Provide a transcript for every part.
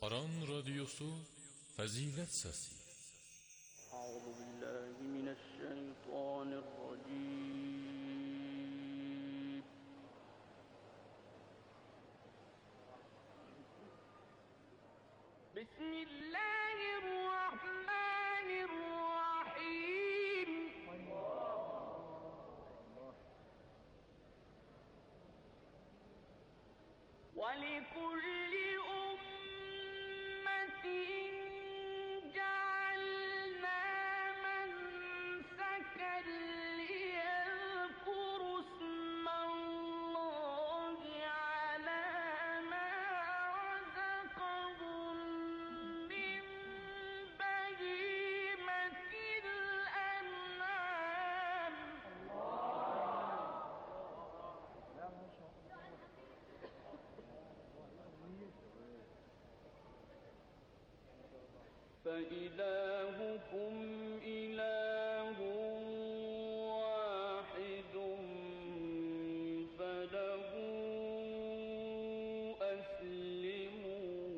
Aran Radyosu Fazilet Sesi. Euzu billahi mineşşeytanirracim. Bismillahirrahmanirrahim. وَلِكُلِّ أُمَّةٍ جَعَلْنَا مَنسَكًا لِيَذْكُرُوا اسْمَ اللَّهِ عَلَىٰ مَا رَزَقَهُم مِّن بَهِيمَةِ الْأَنْعَامِ. فإلهكم إله واحد فله أسلموا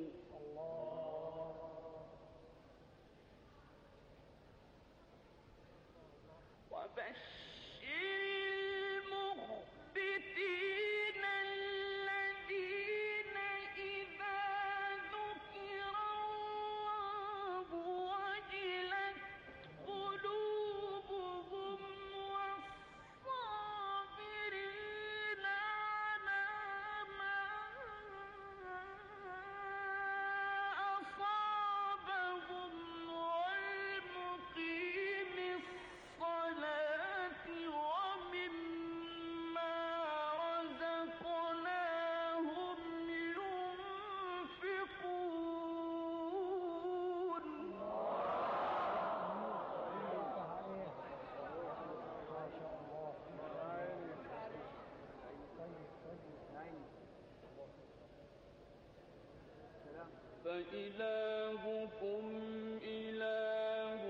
وبشر المخبتين الذين إذا ذكر الله وجلت قلوبهم والصابرين على ما أصابهم والمقيم الصلاة ومما رزقناهم ينفقون. فإلهكم إله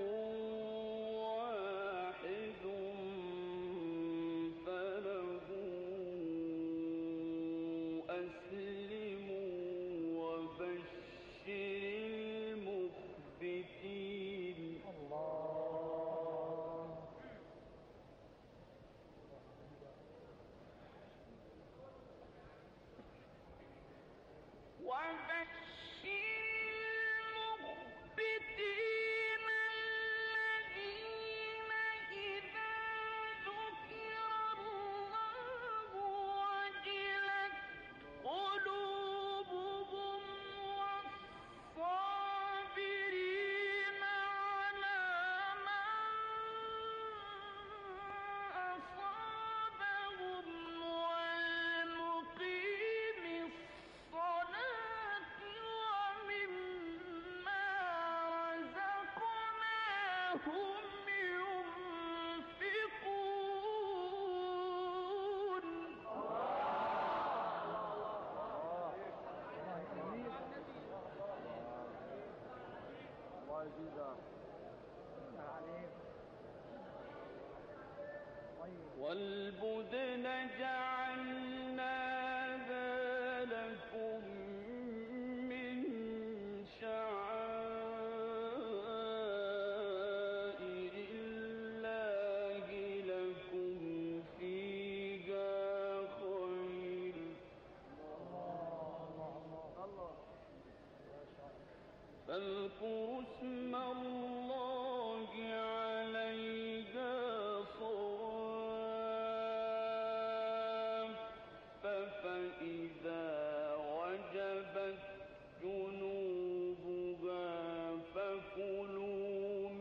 واحد فله أسلموا وبشر المخبتين. وبشر المخبتين الذين إذا ذكر الله وجلت قلوبهم والصابرين على ما أصابهم والمقيم الصلاة ومما رزقناهم ينفقون. والبدن جعلناها لكم من شعائر الله لكم فيها خير فاذكروا اسم الله عليها صواف فإذا وجبت جنوبها فكلوا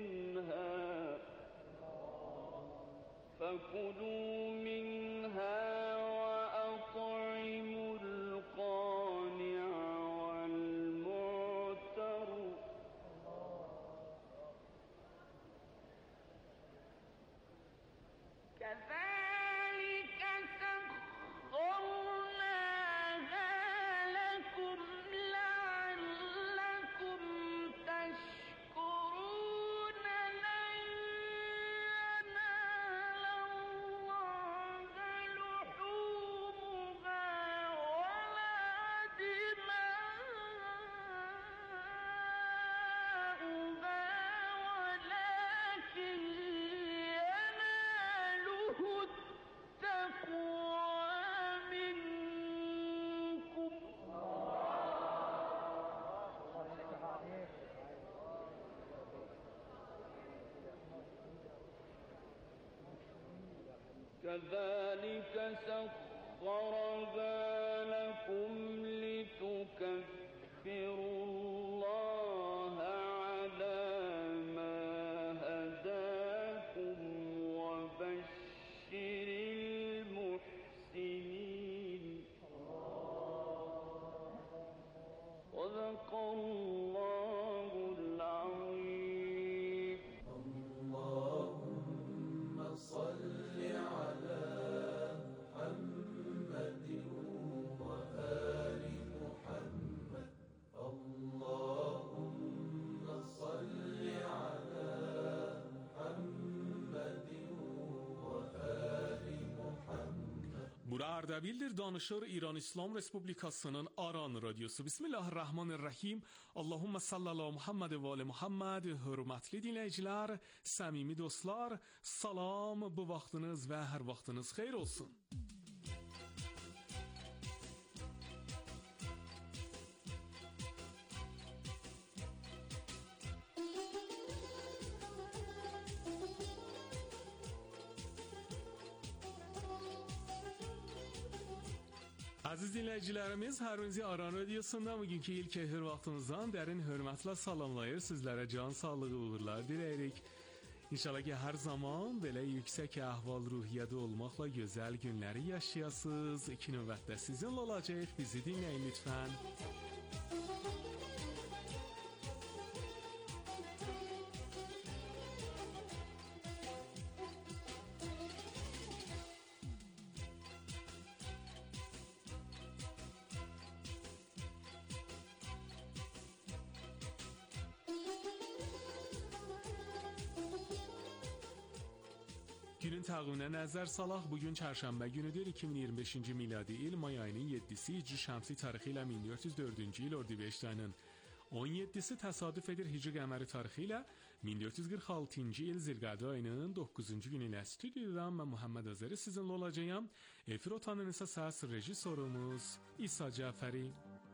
منها وأطعموا القانع والمعتر كذلك سخرناها لكم لعلكم تشكرون. لن ينال الله كذلك سخرها لكم لتكبروا الله على ما هداكم وبشر المحسنين صدق الله العظيم. اللهم صل على محمد وآل محمد. اللهم صل على محمد وآل محمد. Bura Ardabildir, danışır İran İslam Respublikasının Aran Radyosu. Bismillahirrahmanirrahim. Allahumma salli ala Muhammed ve ali Muhammed. Hörmətli dinləyicilər, səmimi dostlar, salam, bu vaxtınız və hər vaxtınız xeyir olsun. Aziz dinləyicilərimiz, hər birinizi Aran Radyosu'nda bugünkü ilk efir vaxtımızdan dərin hörmətlə salamlayır. Sizlərə can sağlığı, uğurlar diləyirik. İnşallah ki, hər zaman belə yüksək əhval-ruhiyyədə olmaqla gözəl günləri yaşayasınız. İki növbətdə sizinlə olacaq. Bizi dinləyin lütfən. Günün təqviminə nəzər salaq. Bugün çərşənbə günüdür. 2025-ci miladi il may ayının 7-si Hicri şəmsi tarixi ilə 1404-cü il Ordibehişt ayının 17-si təsadüf edir Hicri qəməri tarixi ilə 1446-cı il Zilqədə ayının 9-cu günü ilə stüdyodan mən Muhammed Azəri sizinlə olacağam. Efir otağının isə səs rejissorumuz İsa Cəfəri.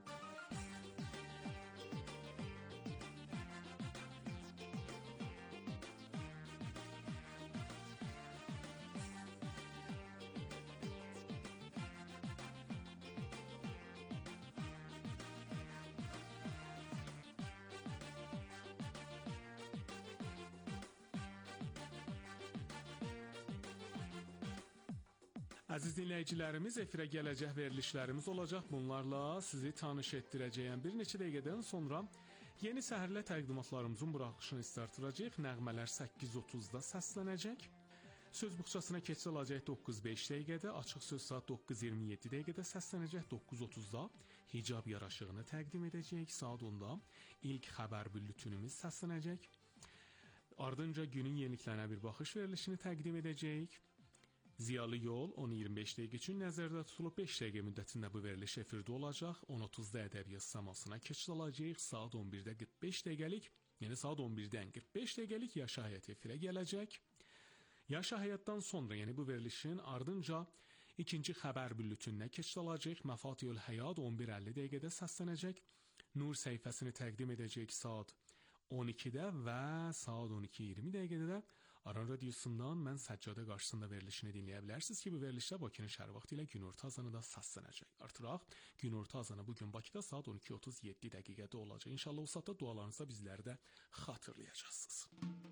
Əziz dinləyicilərimiz, efirə gələcək verilişlərimiz olacaq. Bunlarla sizi tanış etdirəcəyəm. Bir neçə dəqiqədən sonra yeni səhərlə təqdimatlarımızın buraxılışını startıracaq. Nəğmələr 8:30-da səslənəcək. Söz buxçasına keçid alacaq 9:05 dəqiqədə, açıq söz saat 9:27 dəqiqədə səslənəcək. 9:30-da hicab yaraşığını təqdim edəcək. Saat 10-da ilk xəbər bülletinimiz səslənəcək. Ardınca günün yeniliklərinə bir baxış verilişini təqdim edəcək. Ziyalı yol 10:25 dəqiqə üçün nəzərdə tutulub 5 dəqiqə müddətində bu veriliş efirdə olacaq. 10:30-da ədəbiyyat səmasına keçid alacaq. Saat 11-də 45 dəqiqəlik, yəni saat 11-dən 45 dəqiqəlik Yaşa Həyat efirə gələcək. Yaşa Həyatdan sonra, yəni bu verilişin ardınca ikinci xəbər bülletinə keçid alacaq. Məfatihül Həyat 11:50 dəqiqədə səslənəcək. Nur səhifəsini təqdim edəcək saat 12-də və saat 12:20 dəqiqədə də Aran Radyosu'ndan mən Səccadə qarşısında verilişini dinləyə bilərsiniz ki, bu verilişdə Bakının şəhər vaxtı ilə günorta azanı da səslənəcək. Artıraq, günorta azanı bugün Bakıda saat 12:37 dəqiqədə olacaq. İnşallah o saatda dualarınızda bizləri də xatırlayacaqsınız.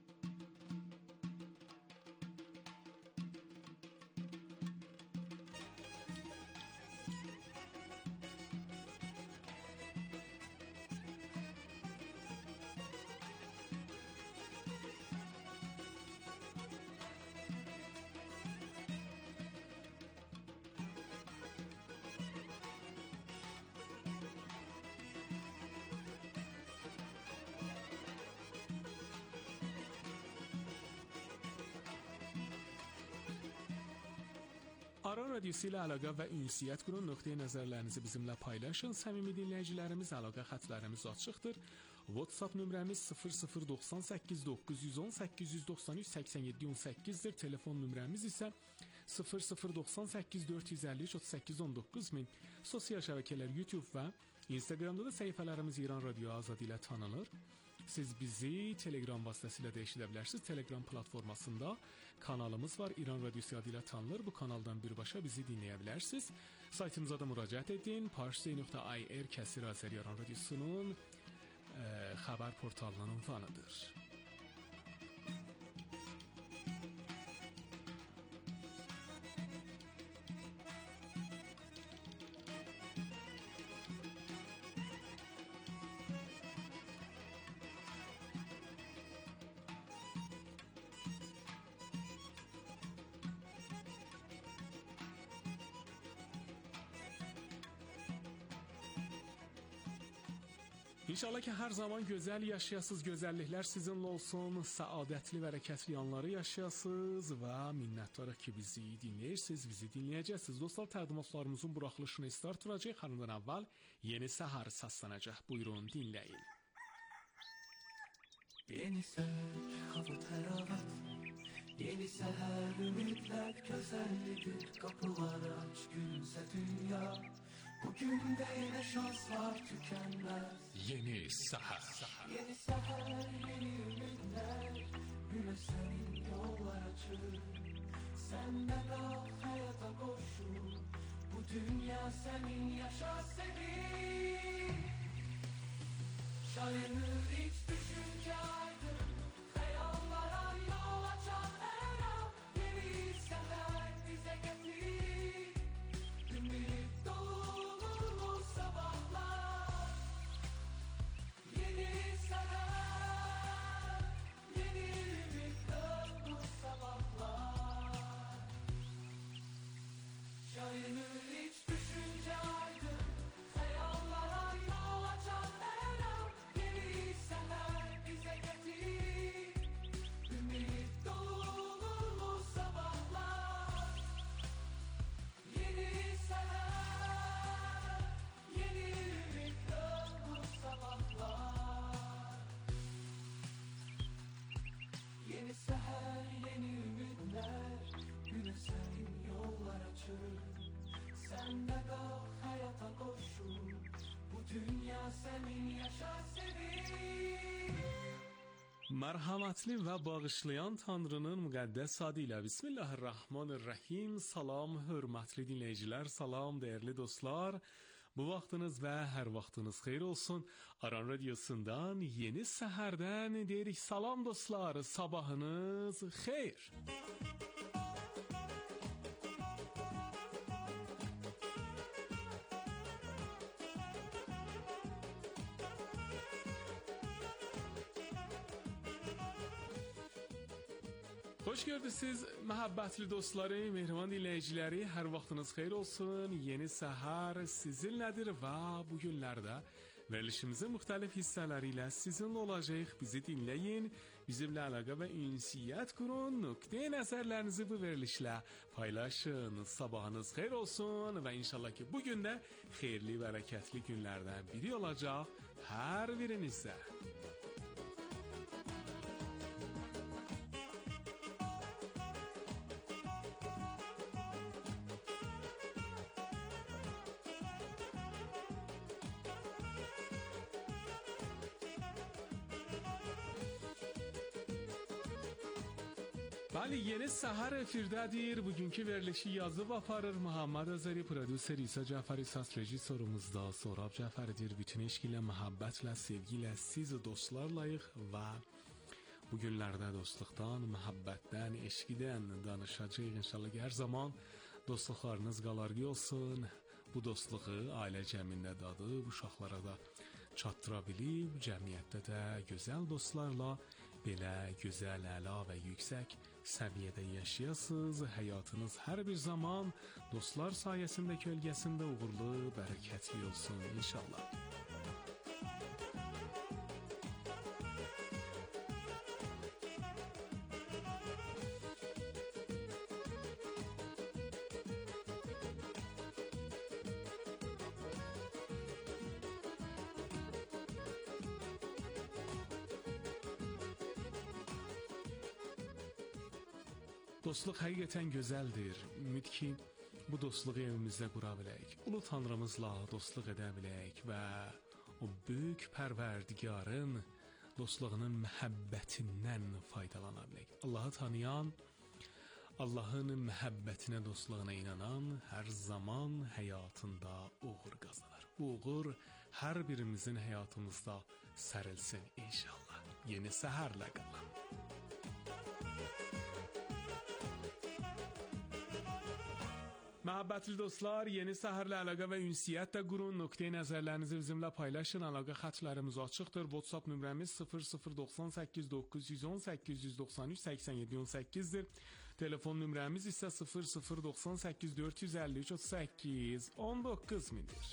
Aran Radyosu ilə əlaqə və ünsiyyət qurun, nöqteyi nəzərlərinizi bizimlə paylaşın. Səmimi dinləyicilərimiz, əlaqə xətlərimiz açıqdır. WhatsApp nömrəmiz 0098 910 893 87 18-dir. Telefon nömrəmiz isə 0098 453 38 19 min. Sosial şəbəkələr YouTube və Instagramda da səhifələrimiz İran Radio Azad ilə tanınır. Siz bizi Telegram vasitəsilə də eşidə bilərsiniz. Telegram platformasında kanalımız var. İran Radiosu adı ilə tanınır. Bu kanaldan birbaşa bizi dinləyə bilərsiniz. Saytımıza da müraciət edin. parsi.ir İran Radiosu'nun xəbər portalının ünvanıdır. İnşallah ki, hər zaman gözəl yaşayasınız, gözəlliklər sizinlə olsun, səadətli, bərəkətli anları yaşayasınız və minnətdarıq ki, bizi dinləyirsiniz, bizi dinləyəcəksiniz. Dostlar, təqdimatlarımızın buraxılışını startıracaq. Hanımdan əvvəl yeni səhər səslənəcək. Buyurun, dinləyin. Yeni səhər, hava təravət, yeni səhər, ümidlər gözəllidir, kapılar aç, gülümsə dünya. Bugün de yine şans var tükenmez. Yeni səhər. Yeni səhər, yeni ümidler, güne senin yollar açır. Sen de kal hayata koşul, bu dünya senin, yaşa senin. Şayanır hiç düşünce aydın, hayallara yol açan her an. Yeni səhər bize getir, ümit dolu sabahlar. Yeni səhər, yeni ümit dolu sabahlar. Şayanır hiç düşünce aydın, hayallara yol açan her an. Yeni səhər bize getir, ümit dolu sabahlar. Yeni səhər, yeni ümit dolu sabahlar. Yeni səhər, yeni ümidlər, güne senin yollar açır. Sen de kal hayata koşul, bu dünya senin, yaşa senin. Mərhəmətli və bağışlayan Tanrının müqəddəs adı ilə Bismillahirrahmanirrahim. Salam, hörmətli dinləyicilər, salam, dəyərli dostlar. Bu vaxtınız və hər vaxtınız xeyir olsun. Aran Radiosundan yeni səhərdən deyirik salam dostlar, sabahınız xeyir. Xoş gördünüz, məhəbbətli dostları, mehriban dinləyiciləri, hər vaxtınız xeyir olsun. Yeni səhər sizinlədir və bu günlərdə verilişimizin müxtəlif hissələri ilə sizinlə olacaq. Bizi dinləyin, bizimlə əlaqə və ünsiyyət qurun, nöqtə nəzərlərinizi bu verilişlə paylaşın. Sabahınız xeyir olsun və inşallah ki, bu gün də xeyirli, bərəkətli günlərdən biri olacaq hər birinizə. Bəli, yeni səhər efirdədir. Bugünkü verilişi yazıb aparır Muhammed Azəri, prodüser İsa Cəfəri, səs rejissorumuzda Sorab Cəfəridir. Bütün eşqiylə, məhəbbətlə, sevgilə siz dostlarlayıq və bu günlərdə dostluqdan, məhəbbətdən, eşqidən danışacağıq. İnşallah ki, hər zaman dostluqlarınız qalarqı olsun. Bu dostluğu ailə cəmində dadıb, uşaqlara da çatdıra bilib, cəmiyyətdə də gözəl dostlarla belə gözəl, əla və yüksək səviyyədə yaşayasınız. Həyatınız hər bir zaman dostlar sayəsində, kölgəsində uğurlu, bərəkətli olsun inşallah. Dostluq həqiqətən gözəldir. Ümid ki, bu dostluğu evimizdə qura bilək. Ulu Tanrımızla dostluq edə bilək və o böyük pərverdigarın dostluğunun məhəbbətindən faydalana bilək. Allahı tanıyan, Allahın məhəbbətinə, dostluğuna inanan hər zaman həyatında uğur qazanır. Bu uğur hər birimizin həyatımızda sərilsin inşallah. Yeni səhərlə qalın. Məhəbbətli dostlar, yeni səhərlə əlaqə və ünsiyyət də qurun. Nöqteyi nəzərlərinizi bizimlə paylaşın. Əlaqə xətlərimiz açıqdır. WhatsApp nömrəmiz 0098 910 893 8718-dir. Telefon nömrəmiz isə 0098 453 38 19.000-dir.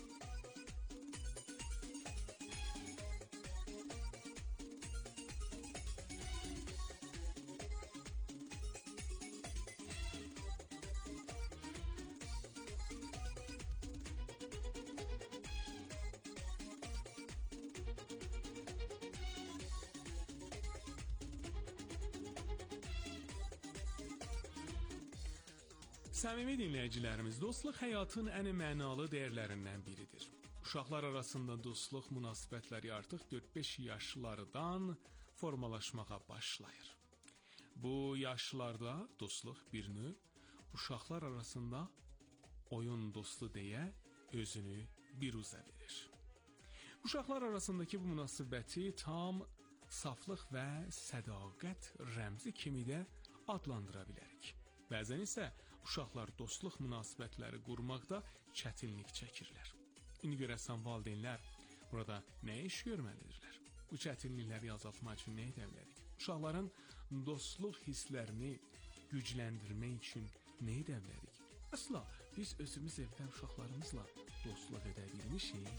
Səmimi dinləyicilərimiz, dostluq həyatın ən mənalı dəyərlərindən biridir. Uşaqlar arasında dostluq münasibətləri artıq 4-5 yaşlardan formalaşmağa başlayır. Bu yaşlarda dostluq bir növ uşaqlar arasında oyun dostu deyə özünü biruzə verir. Uşaqlar arasındakı bu münasibəti tam saflıq və sədaqət rəmzi kimi də adlandıra bilərik. Bəzən isə uşaqlar dostluq münasibətləri qurmaqda çətinlik çəkirlər. İndi görəsən valideynlər burada nə iş görməlidirlər? Bu çətinlikləri azaltmaq üçün nə edə bilərik? Uşaqların dostluq hisslərini gücləndirmək üçün nə edə bilərik? Əsla biz özümüz evdə uşaqlarımızla dostluq edə bilmişik.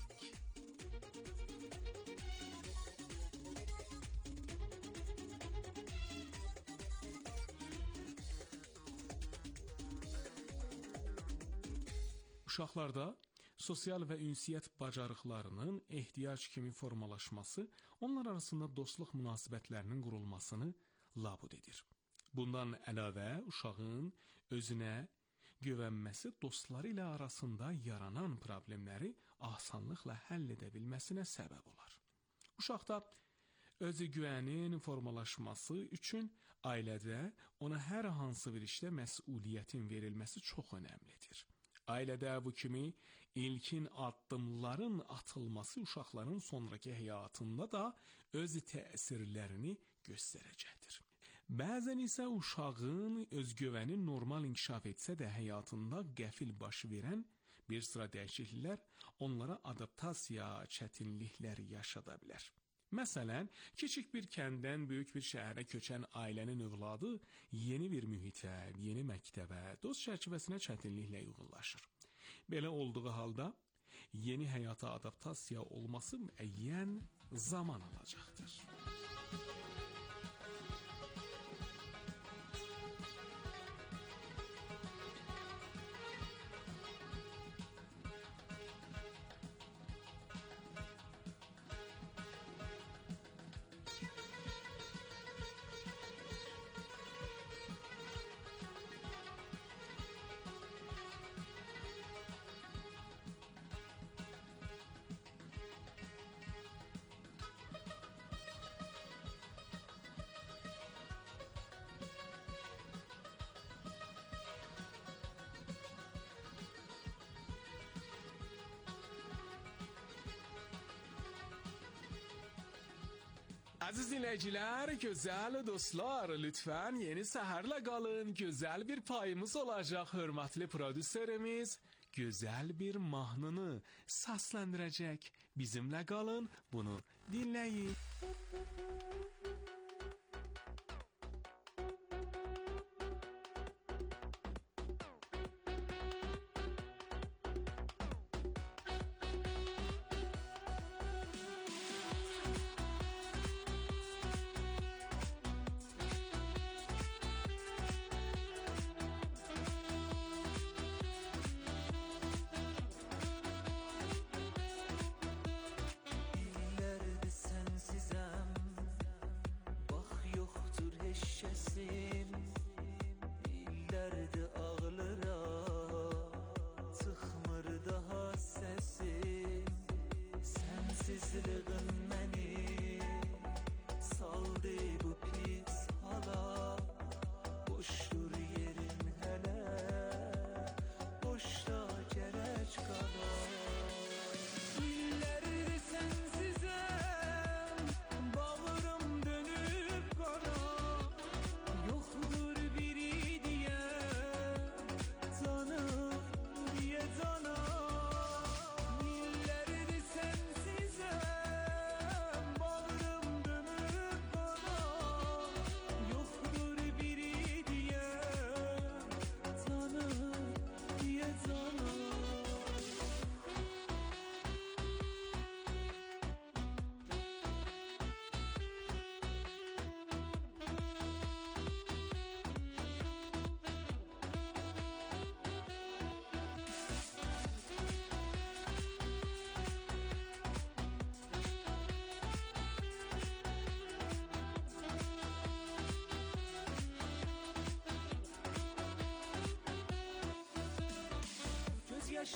Uşaqlarda sosial və ünsiyyət bacarıqlarının ehtiyac kimi formalaşması onlar arasında dostluq münasibətlərinin qurulmasını labud edir. Bundan əlavə uşağın özünə güvənməsi dostları ilə arasında yaranan problemləri asanlıqla həll edə bilməsinə səbəb olar. Uşaqda özü güvənin formalaşması üçün ailədə ona hər hansı bir işdə məsuliyyətin verilməsi çox önəmlidir. Ailədə bu kimi ilkin addımların atılması uşaqların sonraki həyatında da öz təsirlərini göstərəcəkdir. Bəzən isə uşağın özgüvəni normal inkişaf etsə də həyatında qəfil baş verən bir sıra dəyişikliklər onlara adaptasiya çətinlikləri yaşada bilər. Məsələn, kiçik bir kənddən böyük bir şəhərə köçən ailənin övladı yeni bir mühitə, yeni məktəbə, dost çərçivəsinə çətinliklə uyğunlaşır. Belə olduğu halda yeni həyata adaptasiya olması müəyyən zaman alacaqdır. Aziz dinləyicilər, gözəl dostlar, lütfən yeni səhərlə qalın. Gözəl bir payımız olacaq. Hörmətli prodüserimiz gözəl bir mahnını səsləndirəcək. Bizimlə qalın, bunu dinləyin.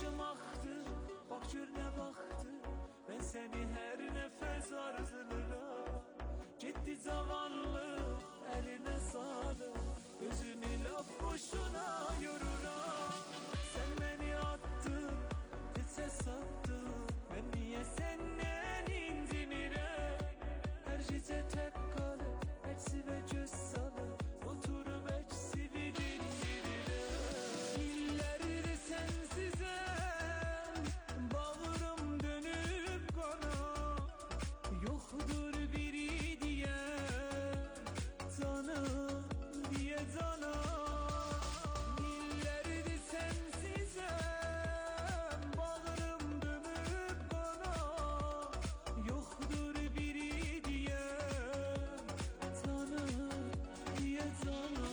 yaşım aktı, bak gör ne baktı. Ben seni her nefes arzuluram. Gitti zavallı eline sağlık. Gözünü laf boşuna yoruram. Sen beni attın, gitse sattın. Ben niye senden incinirem? Her gece tek kalıp, eksive göz salıp, oturup eksivi dindirirem. İllerdir sensizem, bağırım dönüp kana. Yoktur biri diye, canım diye cana. İllerdir sensizem, bağırım dönüp kana. Yoktur biri diye, canım diye cana.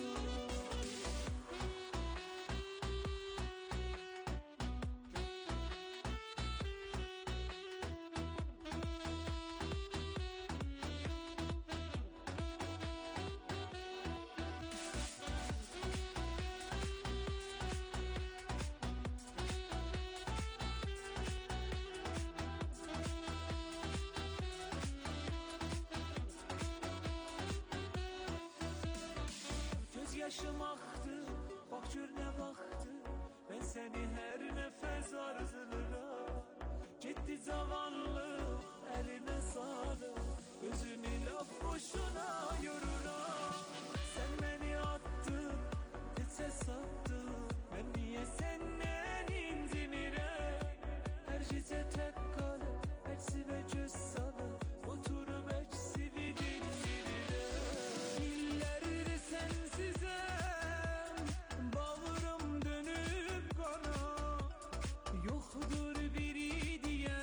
Göz yaşım aktı, bak gör ne baktı. Ben seni her nefes arzuluram. Gitti zavallı eline sağlık. Gözünü laf boşuna yoruram. Sen beni attın, gitse sattın. Ben niye senden incinirem? Her gece tek kalıp, eksive göz salıp, oturup eksivi dindirirem. İllerdir sensizem, bağırım dönüp kana. Yoktur biri diye,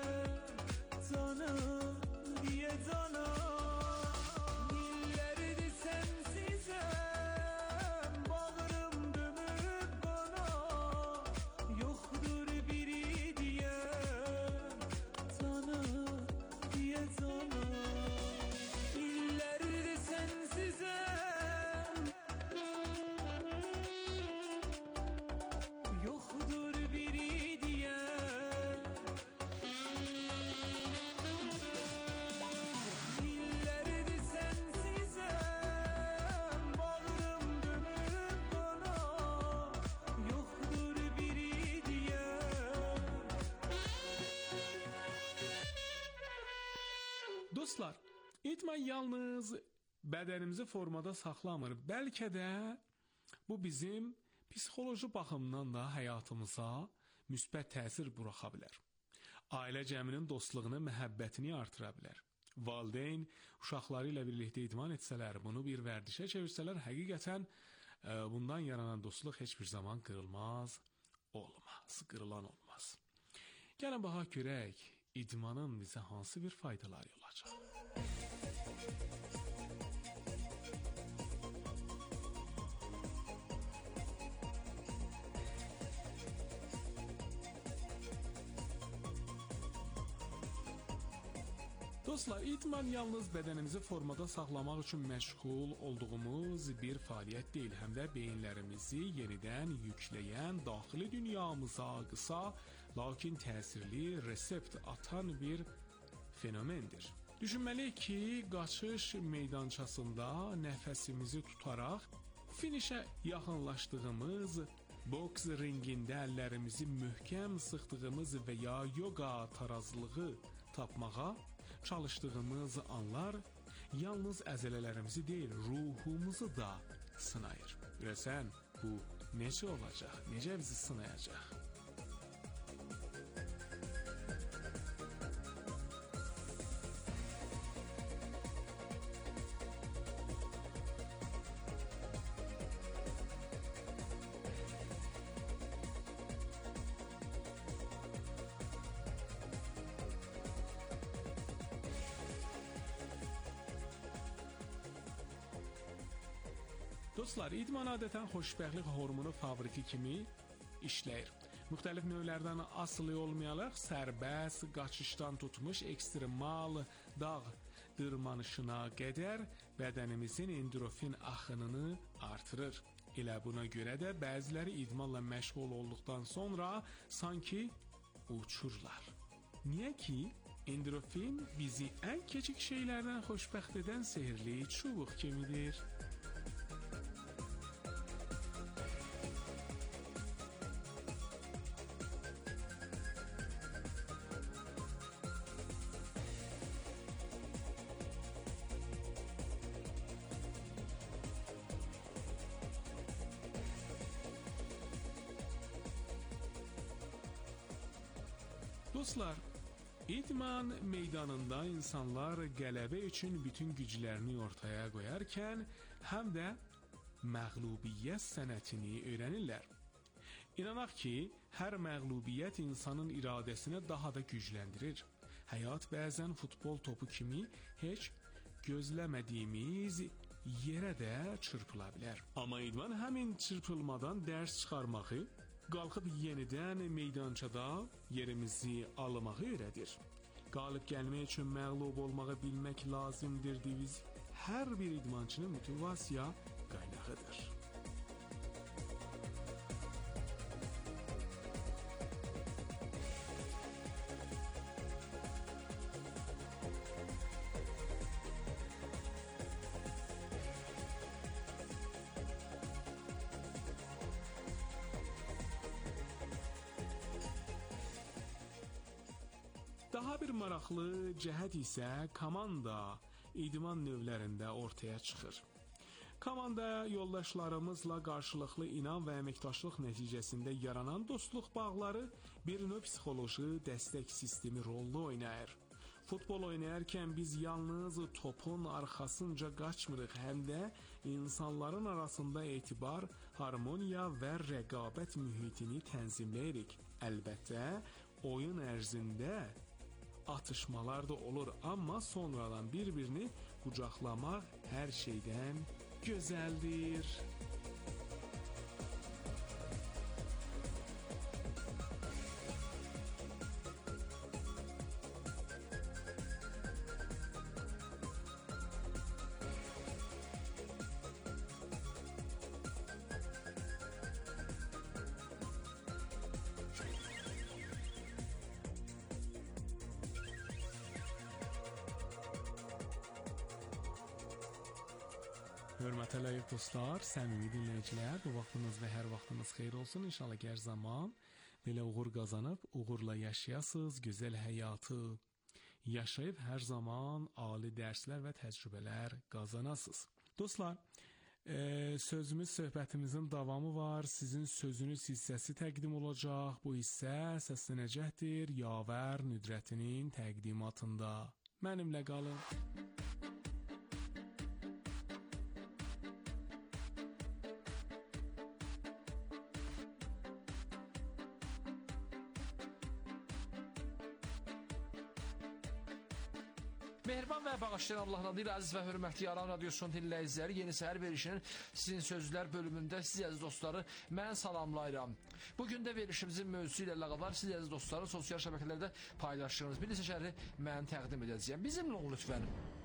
canım diye cana. İllerdir sensizem, bağırım dönüp kana. Yoktur biri diye, canım diye cana. İllerdir sensizem, yoktur biri diye. İllerdir sensizem, bağırım dönüp kana. Yoktur biri diye. Dostlar, idman yalnız bədənimizi formada saxlamır. Bəlkə də bu bizim psixoloji baxımdan da həyatımıza müsbət təsir buraxa bilər. Ailə cəminin dostluğunu, məhəbbətini artıra bilər. Valideyn uşaqları ilə birlikdə idman etsələr, bunu bir vərdişə çevirsələr, həqiqətən bundan yaranan dostluq heç bir zaman qırılmaz, qırılan olmaz. Gəlin baxaq görək, idmanın bizə hansı bir faydaları olacaq. Dostlar, idman yalnız bədənimizi formada saxlamaq üçün məşğul olduğumuz bir fəaliyyət deyil, həm də beyinlərimizi yenidən yükləyən, daxili dünyamıza qısa, lakin təsirli resept atan bir fenomendir. Düşünməliyik ki, qaçış meydançasında nəfəsimizi tutaraq finişə yaxınlaşdığımız, boks ringində əllərimizi möhkəm sıxdığımız və ya yoga tarazlığı tapmağa çalışdığımız anlar yalnız əzələlərimizi deyil, ruhumuzu da sınayır. Görəsən, bu necə olacaq, necə bizi sınayacaq? Dostlar, idman adətən xoşbəxtlik hormonu fabriki kimi işləyir. Müxtəlif növlərdən asılı olmayaraq sərbəst qaçışdan tutmuş ekstremal dağ dırmanışına qədər bədənimizin endorfin axınını artırır. Elə buna görə də bəziləri idmanla məşğul olduqdan sonra sanki uçurlar. Niyə ki, endorfin bizi ən kiçik şeylərdən xoşbəxt edən sehirli çubuq kimidir. Dostlar, idman meydanında insanlar qələbə üçün bütün güclərini ortaya qoyarkən, həm də məğlubiyyət sənətini öyrənirlər. İnanaq ki, hər məğlubiyyət insanın iradəsini daha da gücləndirir. Həyat bəzən futbol topu kimi heç gözləmədiyimiz yerə də çırpıla bilər. Amma idman həmin çırpılmadan dərs çıxarmağı, qalxıb yenidən meydançada yerimizi almağı öyrədir. Qalib gəlmək üçün məğlub olmağı bilmək lazımdır deviz hər bir idmançının motivasiya qaynağıdır. Daha bir maraqlı cəhət isə komanda idman növlərində ortaya çıxır. Komanda yoldaşlarımızla qarşılıqlı inam və əməkdaşlıq nəticəsində yaranan dostluq bağları bir növ psixoloji dəstək sistemi rolunu oynayır. Futbol oynayarkən biz yalnız topun arxasınca qaçmırıq, həm də insanların arasında etibar, harmoniya və rəqabət mühitini tənzimləyirik. Əlbəttə, oyun ərzində atışmalar da olur, amma sonradan bir-birini qucaqlamaq hər şeydən gözəldir. Hörmətə layiq dostlar, səmimi dinləyicilər, bu vaxtınız və hər vaxtınız xeyir olsun. İnşallah hər zaman belə uğur qazanıb, uğurla yaşayasınız, gözəl həyatı yaşayıb hər zaman ali dərslər və təcrübələr qazanasınız. Dostlar, sözümüz, söhbətimizin davamı var. Sizin sözünüz hissəsi təqdim olacaq. Bu hissə səslənəcəkdir Yavər Nüdrətinin təqdimatında. Mənimlə qalın. Mehriban və bağışlayan Allahın adıyla əziz və hörmətli Aran Radiosunun dinləyiciləri, Yeni Səhər verilişinin Sizin Sözlər bölümündə siz əziz dostları mən salamlayıram. Bugün də verilişimizin mövzusu ilə əlaqədar siz əziz dostları sosial şəbəkələrdə paylaşdığınız bir neçə şəhəri mən təqdim edəcəyəm. Bizimlə olun lütfən.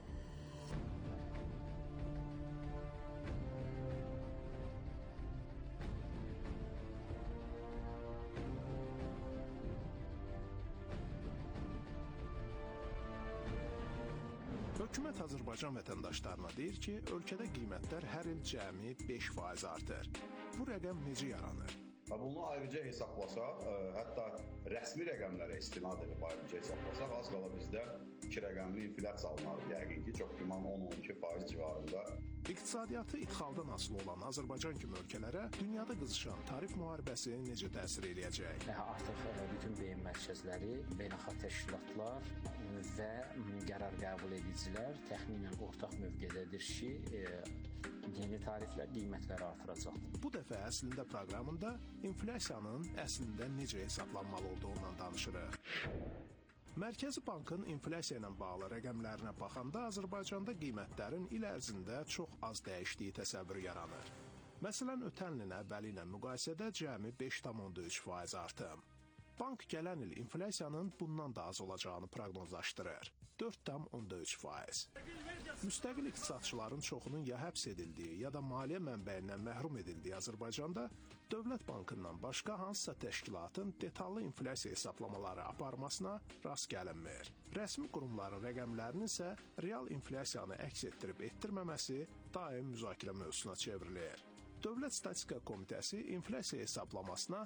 Hökumət Azərbaycan vətəndaşlarına deyir ki, ölkədə qiymətlər hər il cəmi 5% artır. Bu rəqəm necə yaranır? Bunu ayrıca hesablasaq, hətta rəsmi rəqəmlərə istinad edib ayrıca hesablasaq, az qala bizdə 2 rəqəmli inflyasiya alınar. Yəqin ki, çox güman 10-12% civarında. İqtisadiyyatı ixaldan asılı olan Azərbaycan kimi ölkələrə dünyada qızışan tarif müharibəsi necə təsir eləyəcək? Artıq bütün beyin mərkəzləri, beynəlxalq təşkilatlar və qərar qəbul edicilər təxminən ortaq mövqedədir ki, yeni tariflər qiymətləri artıracaq. Bu dəfə əslində proqramında inflyasiyanın əslində necə hesablanmalı olduğundan danışırıq. Mərkəzi Bankın inflyasiya ilə bağlı rəqəmlərinə baxanda Azərbaycanda qiymətlərin il ərzində çox az dəyişdiyi təsəvvür yaranır. Məsələn, ötən ilin əvvəli ilə müqayisədə cəmi 5,3% artım. Bank gələn il inflyasiyanın bundan da az olacağını proqnozlaşdırır. 4,3%. Müstəqil iqtisadçıların çoxunun ya həbs edildiyi, ya da maliyyə mənbəyindən məhrum edildiyi Azərbaycanda Dövlət Bankından başqa hansısa təşkilatın detallı inflyasiya hesablamaları aparmasına rast gəlinmir. Rəsmi qurumların rəqəmlərinin isə real inflyasiyanı əks etdirib etdirməməsi daim müzakirə mövzusuna çevrilir. Dövlət Statistika Komitəsi inflyasiya hesablamasına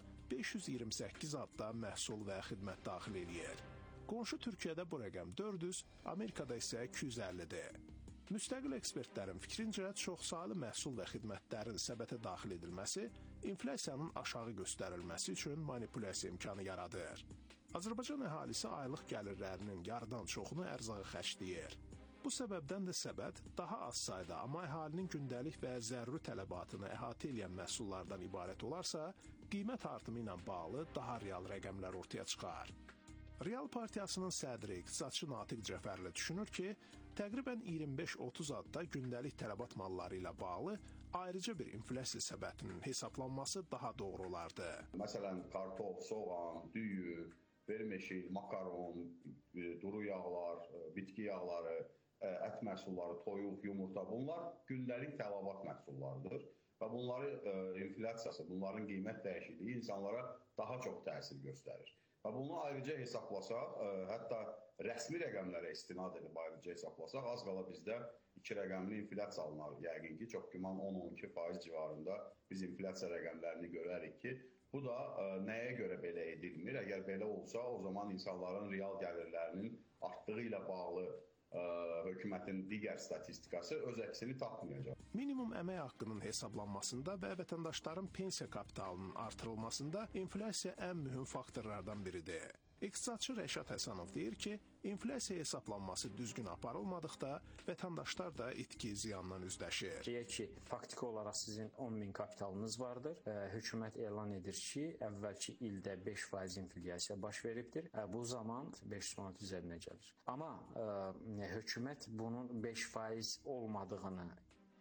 528 adda məhsul və xidmət daxil edir. Qonşu Türkiyədə bu rəqəm 400, Amerikada isə 250-dir. Müstəqil ekspertlərin fikrincə çoxsaylı məhsul və xidmətlərin səbətə daxil edilməsi inflyasiyanın aşağı göstərilməsi üçün manipulyasiya imkanı yaradır. Azərbaycan əhalisi aylıq gəlirlərinin yarıdan çoxunu ərzağa xərcləyir. Bu səbəbdən də səbət daha az sayda, amma əhalinin gündəlik və zəruri tələbatını əhatə edən məhsullardan ibarət olarsa, qiymət artımı ilə bağlı daha real rəqəmlər ortaya çıxar. Real Partiyasının sədri iqtisadçı Natiq Cəfərli düşünür ki, təqribən 25-30 adda gündəlik tələbat malları ilə bağlı ayrıca bir inflyasiya səbətinin hesablanması daha doğru olardı. Məsələn, kartof, soğan, düyü, vermeşil, makaron, duru yağlar, bitki yağları, ət məhsulları, toyuq, yumurta, bunlar gündəlik tələbat məhsullarıdır və bunların inflyasiyası, bunların qiymət dəyişikliyi insanlara daha çox təsir göstərir. Və bunu ayrıca hesablasaq, hətta rəsmi rəqəmlərə istinad edib ayrıca hesablasaq, az qala bizdə 2 rəqəmli inflyasiya alınar. Yəqin ki, çox güman 10-12% civarında biz inflyasiya rəqəmlərini görərik ki, bu da nəyə görə belə edilmir? Əgər belə olsa, o zaman insanların real gəlirlərinin artdığı ilə bağlı hökumətin digər statistikası öz əksini tapmayacaq. Minimum əmək haqqının hesablanmasında və vətəndaşların pensiya kapitalının artırılmasında inflyasiya ən mühüm faktorlardan biridir. İqtisadçı Rəşad Həsənov deyir ki, inflyasiya hesablanması düzgün aparılmadıqda vətəndaşlar da itki ziyanla üzləşir. Deyək ki, faktiki olaraq sizin 10.000 kapitalınız vardır. Hökumət elan edir ki, əvvəlki ildə 5% inflyasiya baş veribdir. Bu zaman 500 manat üzərinə gəlir. Amma hökumət bunun 5% olmadığını,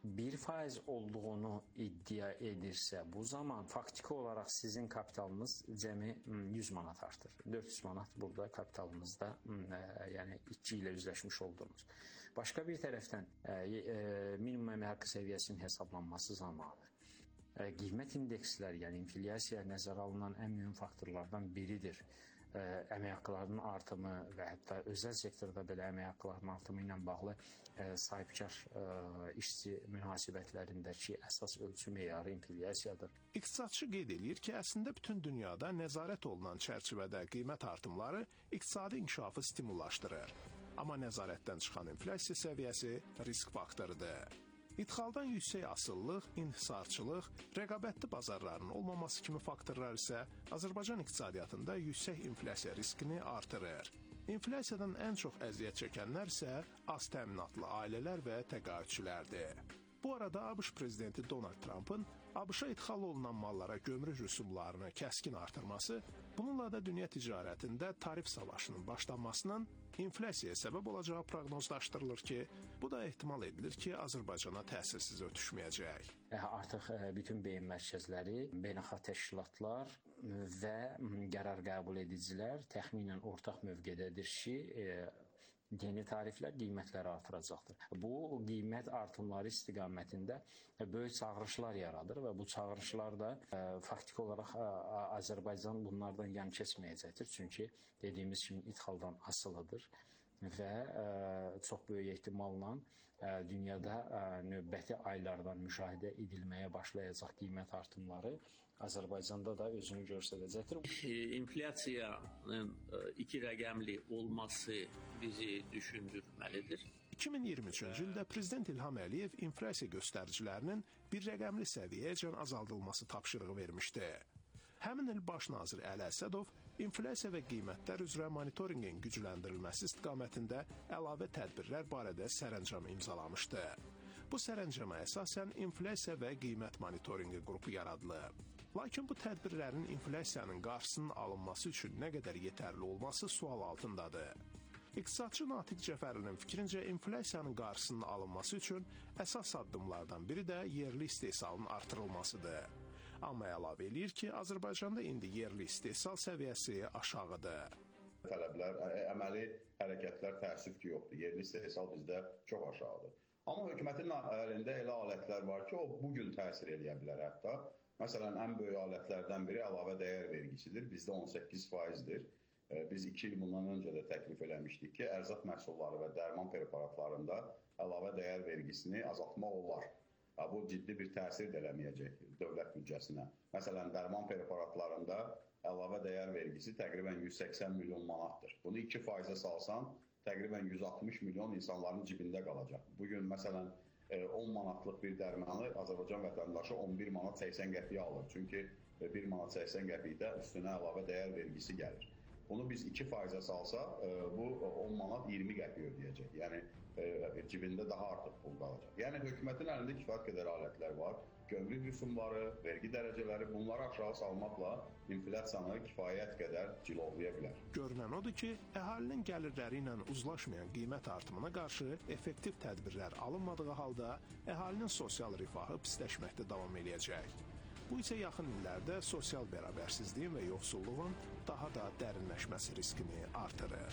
1% olduğunu iddia edirsə, bu zaman faktiki olaraq sizin kapitalınız cəmi 100 manat artır. 400 manat burada kapitalınızda, yəni itki ilə üzləşmiş olduğunuz. Başqa bir tərəfdən minimum əmək haqqı səviyyəsinin hesablanması zamanı qiymət indeksləri, yəni inflyasiya nəzərə alınan ən mühüm faktorlardan biridir. Əmək haqqlarının artımı və hətta özəl sektorda belə əmək haqqlarının artımı ilə bağlı sahibkar işçi münasibətlərindəki əsas ölçü meyarı inflyasiyadır. İqtisadçı qeyd edir ki, əslində bütün dünyada nəzarət olunan çərçivədə qiymət artımları iqtisadi inkişafı stimullaşdırır. Amma nəzarətdən çıxan inflyasiya səviyyəsi risk faktorudur. İdxaldan yüksək asıllıq, inhisarçılıq, rəqabətli bazarların olmaması kimi faktorlar isə Azərbaycan iqtisadiyyatında yüksək inflyasiya riskini artırır. İnflyasiyadan ən çox əziyyət çəkənlər isə az təminatlı ailələr və təqaüdçülərdir. Bu arada ABŞ prezidenti Donald Trump'ın ABŞ-a idxal olunan mallara gömrük rüsumlarını kəskin artırması, bununla da dünya ticarətində tarif savaşının başlanmasının inflyasiyaya səbəb olacağı proqnozlaşdırılır ki, bu da ehtimal edilir ki, Azərbaycana təsirsiz ötüşməyəcək. Artıq bütün beyin mərkəzləri, beynəlxalq təşkilatlar və qərar qəbul edicilər təxminən ortaq mövqedədir ki, yeni tariflər qiymətləri artıracaqdır. Bu qiymət artımları istiqamətində böyük çağırışlar yaradır və bu çağırışlar da faktiki olaraq Azərbaycan bunlardan yan keçməyəcəkdir. Çünki dediyimiz kimi idxaldan asılıdır və çox böyük ehtimalla dünyada növbəti aylardan müşahidə edilməyə başlayacaq qiymət artımları Azərbaycanda da özünü göstərəcəkdir. İnflyasiyanın 2 rəqəmli olması bizi düşündürməlidir. 2023-cü ildə Prezident İlham Əliyev inflyasiya göstəricilərinin bir rəqəmli səviyyəyəcən azaldılması tapşırığı vermişdi. Həmin il Baş nazir Əli Əsədov inflyasiya və qiymətlər üzrə monitorinqin gücləndirilməsi istiqamətində əlavə tədbirlər barədə sərəncam imzalamışdı. Bu sərəncama əsasən inflyasiya və qiymət monitorinqi qrupu yaradılıb. Lakin bu tədbirlərin inflyasiyanın qarşısının alınması üçün nə qədər yetərli olması sual altındadır. İqtisadçı Natiq Cəfərlinin fikrincə inflyasiyanın qarşısının alınması üçün əsas addımlardan biri də yerli istehsalın artırılmasıdır. Amma əlavə eləyir ki, Azərbaycanda indi yerli istehsal səviyyəsi aşağıdır. Tələblər, əməli hərəkətlər təəssüf ki, yoxdur. Yerli istehsal bizdə çox aşağıdır. Amma hökumətin əlində elə alətlər var ki, o bugün təsir edə bilər hətta. Məsələn, ən böyük alətlərdən biri əlavə dəyər vergisidir. Bizdə 18%-dir. Biz 2 il bundan öncə də təklif eləmişdik ki, ərzaq məhsulları və dərman preparatlarında əlavə dəyər vergisini azaltmaq olar. Bu ciddi bir təsir də eləməyəcək dövlət büdcəsinə. Məsələn, dərman preparatlarında əlavə dəyər vergisi təqribən 180 milyon manatdır. Bunu 2%-ə salsan, təqribən 160 milyon insanların cibində qalacaq. Bugün, məsələn, 10 manatlıq bir dərmanı Azərbaycan vətəndaşı 11 manat 80 qəpiyə alır. Çünki 1 manat 80 qəpikdə üstünə əlavə dəyər vergisi gəlir. Bunu biz 2%-ə salsaq, bu 10 manat 20 qəpik ödəyəcək. Yəni, cibində daha artıq pul qalacaq. Yəni, hökumətin əlində kifayət qədər alətlər var. Gömrük rüsumları, vergi dərəcələri bunları aşağı salmaqla inflyasiyanı kifayət qədər cilovlaya bilər. Görünən odur ki, əhalinin gəlirləri ilə uzlaşmayan qiymət artımına qarşı effektiv tədbirlər alınmadığı halda əhalinin sosial rifahı pisləşməkdə davam eləyəcək. Bu isə yaxın illərdə sosial bərabərsizliyin və yoxsulluğun daha da dərinləşməsi riskini artırır.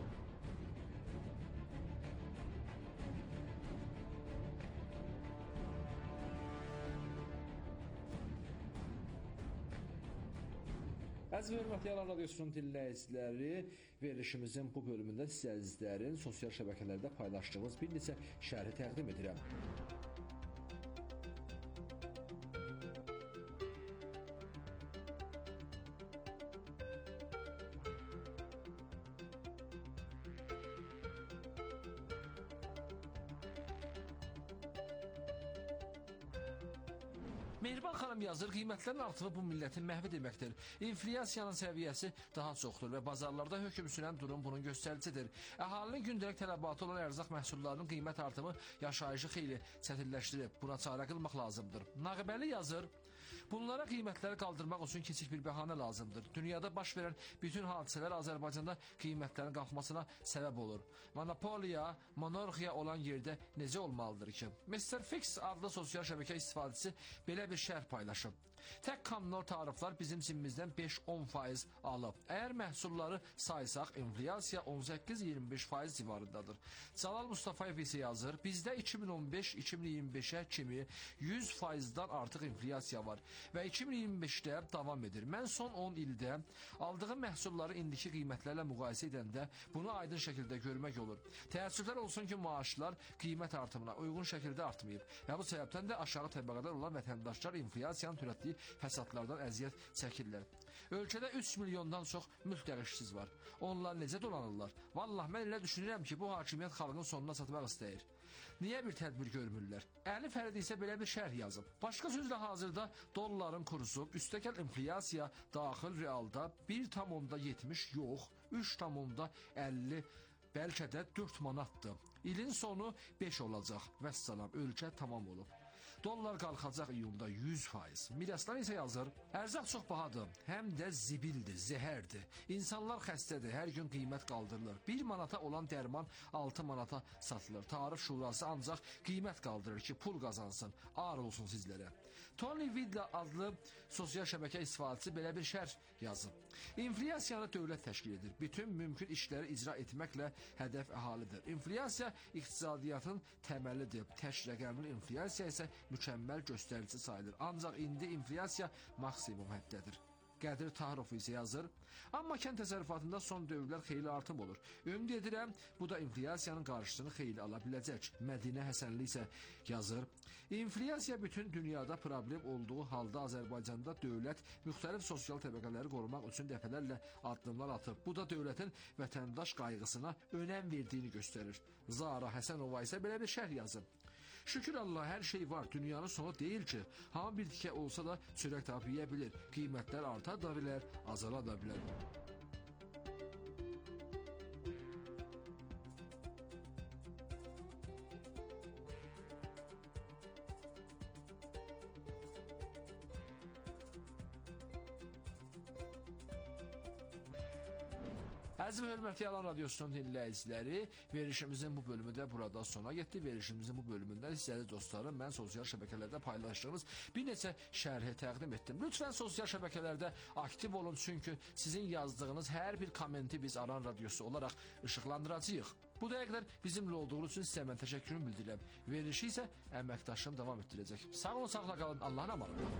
Əziz və hörmətli Yalan Radiosunun dinləyiciləri, verilişimizin bu bölümündə sizlərin sosial şəbəkələrdə paylaşdığımız bir neçə şərhi təqdim edirəm. Mehriban xanım yazır, qiymətlərin artımı bu millətin məhvi deməkdir. İnflyasiyanın səviyyəsi daha çoxdur və bazarlarda hökm sürən durum bunun göstəricidir. Əhalinin gündəlik tələbatı olan ərzaq məhsullarının qiymət artımı yaşayışı xeyli çətinləşdirib. Buna çarə qılmaq lazımdır. Nağıbəli yazır, bunlara qiymətləri qaldırmaq üçün kiçik bir bəhanə lazımdır. Dünyada baş verən bütün hadisələr Azərbaycanda qiymətlərin qalxmasına səbəb olur. Monopoliya, monarxiya olan yerdə necə olmalıdır ki? Mr. Fix adlı sosial şəbəkə istifadəçisi belə bir şərh paylaşıb. Tək kommunal tariflər bizim zimmimizdən 5-10% alıb. Əgər məhsulları saysaq, inflyasiya 18-25% civarındadır. Cəlal Mustafayev isə yazır, bizdə 2015-2025-ə kimi 100%-dan artıq inflyasiya var və 2025-də davam edir. Mən son 10 ildə aldığım məhsulları indiki qiymətlərlə müqayisə edəndə bunu aydın şəkildə görmək olur. Təəssüflər olsun ki, maaşlar qiymət artımına uyğun şəkildə artmayıb və bu səbəbdən də aşağı təbəqədən olan vətəndaşlar inflyasiyanın törətdiyi fəsadlardan əziyyət çəkirlər. Ölkədə 3 milyondan çox mütləq işsiz var. Onlar necə dolanırlar? Vallah, mən elə düşünürəm ki, bu hakimiyyət xalqın sonuna çatmaq istəyir. Niyə bir tədbir görmürlər? Əli Fərid isə belə bir şərh yazıb. Başqa sözlə hazırda dolların kursu, üstəgəl inflyasiya daxil realda 1,70 yox, 3,50 bəlkə də 4 manatdır. İlin sonu 5 olacaq. Vəssalam, ölkə tamam olub. Dollar qalxacaq iyunda 100%. Milyaslar isə yazır, ərzaq çox bahadır, həm də zibildir, zəhərdir. İnsanlar xəstədir, hər gün qiymət qaldırılır. 1 manata olan dərman 6 manata satılır. Tarif şurası ancaq qiymət qaldırır ki, pul qazansın. Ağır olsun sizlərə. Tony Vidla adlı sosial şəbəkə istifadəçisi belə bir şərh yazıb. İnflyasiyanı dövlət təşkil edir. Bütün mümkün işləri icra etməklə hədəf əhalidir. İnflyasiya iqtisadiyyatın təməlidir. Təş rəqəmli inflyasiya isə mükəmməl göstərici sayılır. Ancaq indi inflyasiya maksimum həddədir. Qədir Tahrov isə yazır, amma kənd təsərrüfatında son dövrlər xeyli artım olur. Ümid edirəm, bu da inflyasiyanın qarşısını xeyli ala biləcək. Mədinə Həsənli isə yazır, inflyasiya bütün dünyada problem olduğu halda Azərbaycanda dövlət müxtəlif sosial təbəqələri qorumaq üçün dəfələrlə addımlar atıb. Bu da dövlətin vətəndaş qayğısına önəm verdiyini göstərir. Zara Həsənova isə belə bir şərh yazıb. Şükür Allah, hər şey var. Dünyanın sonu deyil ki, hamı bir tikə olsa da çörək tapıb yeyə bilir. Qiymətlər arta da bilər, azala da bilər. Əziz və hörmətli Yalan Radiosunun dinləyiciləri, verilişimizin bu bölümü də burada sona getdi. Verilişimizin bu bölümündə sizə dostlarım, mən sosial şəbəkələrdə paylaşdığımız bir neçə şərhi təqdim etdim. Lütfən sosial şəbəkələrdə aktiv olun, çünki sizin yazdığınız hər bir kommenti biz Aran Radiosu olaraq işıqlandıracağıq. Bu dəqiqələr bizimlə olduğunuz üçün sizə mən təşəkkürümü bildirirəm. Verilişi isə əməkdaşım davam etdirəcək. Sağ olun, sağla qalın. Allahın amanı.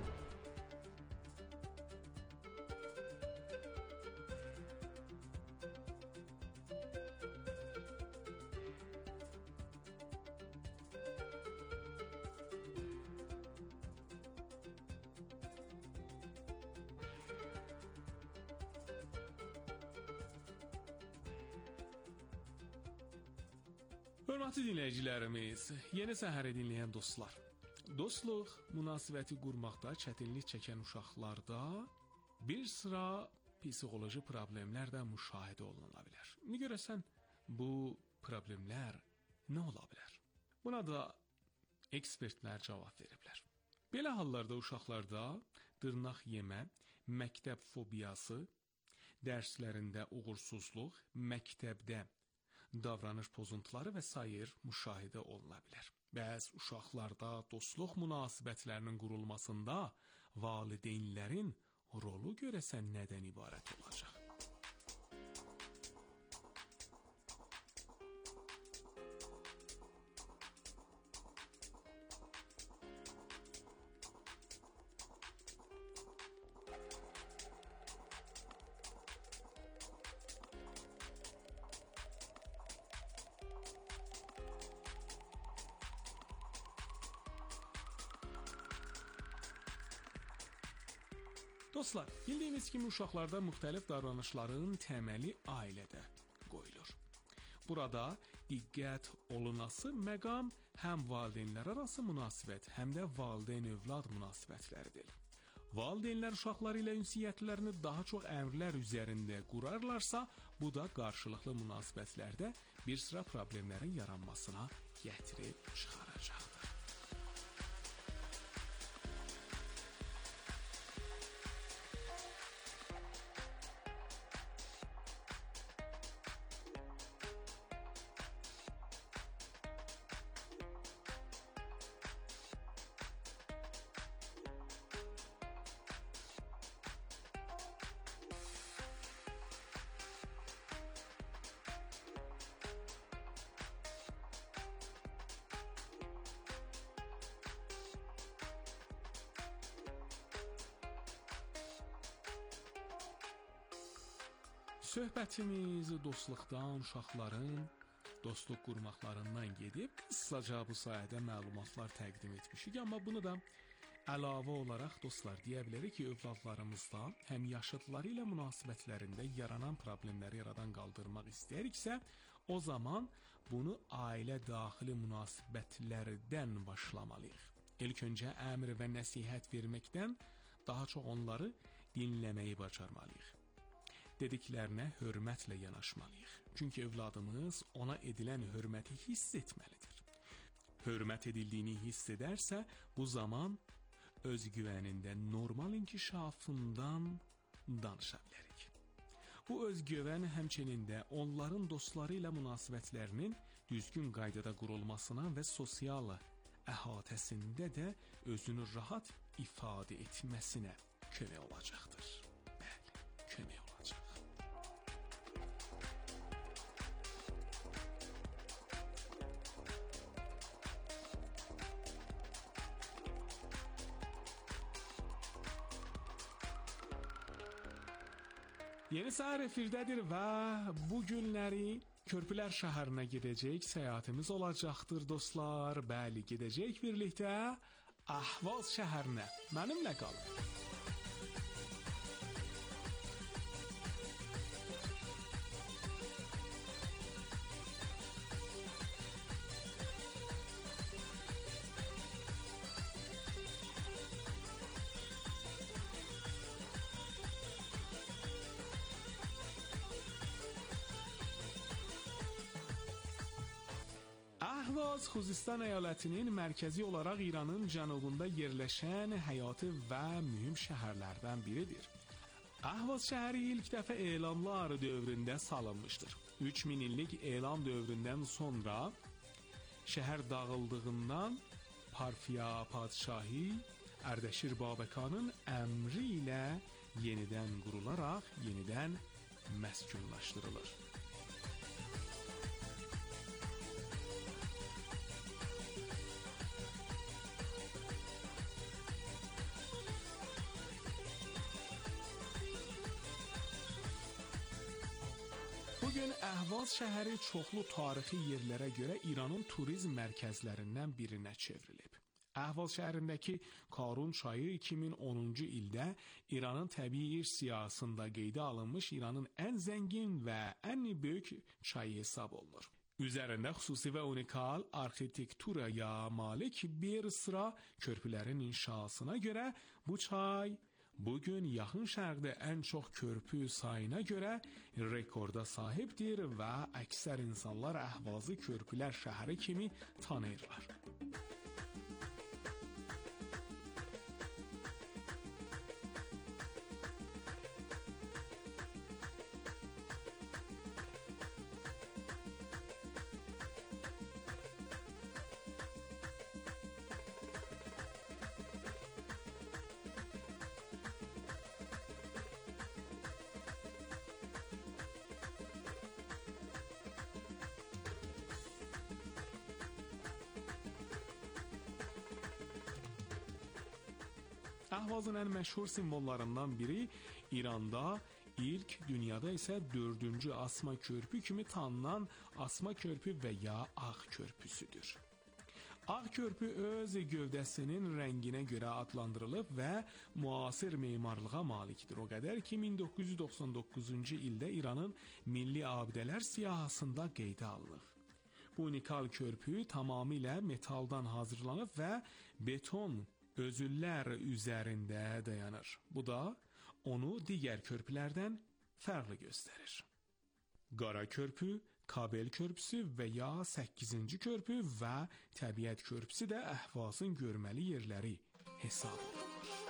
Hörmətli dinləyicilərimiz, yeni səhəri dinləyən dostlar. Dostluq münasibəti qurmaqda çətinlik çəkən uşaqlarda bir sıra psixoloji problemlər də müşahidə oluna bilər. İndi görəsən bu problemlər nə ola bilər? Buna da ekspertlər cavab veriblər. Belə hallarda uşaqlarda dırnaq yemə, məktəb fobiyası, dərslərində uğursuzluq, məktəbdə davranış pozuntuları və sair müşahidə oluna bilər. Bəs uşaqlarda dostluq münasibətlərinin qurulmasında valideynlərin rolu görəsən nədən ibarət olacaq? Dostlar, bildiyiniz kimi uşaqlarda müxtəlif davranışların təməli ailədə qoyulur. Burada diqqət olunası məqam həm valideynlər arası münasibət, həm də valideyn-övlad münasibətləridir. Valideynlər uşaqları ilə ünsiyyətlərini daha çox əmrlər üzərində qurarlarsa, bu da qarşılıqlı münasibətlərdə bir sıra problemlərin yaranmasına gətirib çıxaracaqdır. Söhbətimiz dostluqdan, uşaqların dostluq qurmaqlarından gedib, qısaca bu sayədə məlumatlar təqdim etmişik. Amma bunu da əlavə olaraq dostlar deyə bilərik ki, övladlarımızda həm yaşıdları ilə münasibətlərində yaranan problemləri yaradan qaldırmaq istəyiriksə, o zaman bunu ailə daxili münasibətlərdən başlamalıyıq. İlk öncə əmr və nəsihət verməkdən daha çox onları dinləməyi bacarmalıyıq. Dediklərinə hörmətlə yanaşmalıyıq. Çünki övladımız ona edilən hörməti hiss etməlidir. Hörmət edildiyini hiss edərsə, bu zaman özgüvənində normal inkişafından danışa bilərik. Bu özgüvən həmçinin də onların dostları ilə münasibətlərinin düzgün qaydada qurulmasına və sosial əhatəsində də özünü rahat ifadə etməsinə kömək olacaqdır. Bəli, kömək olacaq. Yeni Səhər efirdədir və bu günləri Körpülər şəhərinə gedəcək səyahətimiz olacaqdır dostlar. Bəli, gedəcək birlikdə Ahvaz şəhərinə. Mənimlə qalın. Ahvaz Xuzistan əyalətinin mərkəzi olaraq İranın cənubunda yerləşən həyati və mühüm şəhərlərdən biridir. Ahvaz şəhəri ilk dəfə elanlar dövründə salınmışdır. 3000 illik elan dövründən sonra şəhər dağıldığından Parfiya padşahı Ərdəşir Babəkanın əmri ilə yenidən qurularaq yenidən məskunlaşdırılır. Bugün Əhvaz şəhəri çoxlu tarixi yerlərə görə İranın turizm mərkəzlərindən birinə çevrilib. Əhvaz şəhərindəki Karun çayı 2010-cu ildə İranın təbii irs siyahısında qeydə alınmış İranın ən zəngin və ən böyük çayı hesab olunur. Üzərində xüsusi və unikal arxitekturaya malik bir sıra körpülərin inşasına görə bu çay bugün yaxın şərqdə ən çox körpü sayına görə rekorda sahibdir və əksər insanlar Əhvazı körpülər şəhəri kimi tanıyırlar. Əhvazın ən məşhur simvollarından biri İranda ilk, dünyada isə 4-cü asma körpü kimi tanınan asma körpü və ya ağ körpüsüdür. Ağ körpü öz gövdəsinin rənginə görə adlandırılıb və müasir memarlığa malikdir. O qədər ki, 1999-cu ildə İranın milli abidələr siyahısında qeydə alınıb. Bu unikal körpü tamamilə metaldan hazırlanıb və beton özüllər üzərində dayanır. Bu da onu digər körpülərdən fərqli göstərir. Qara körpü, Kabel körpüsü və ya 8-ci körpü və Təbiət körpüsü də Əhvazın görməli yerləri hesab olunur.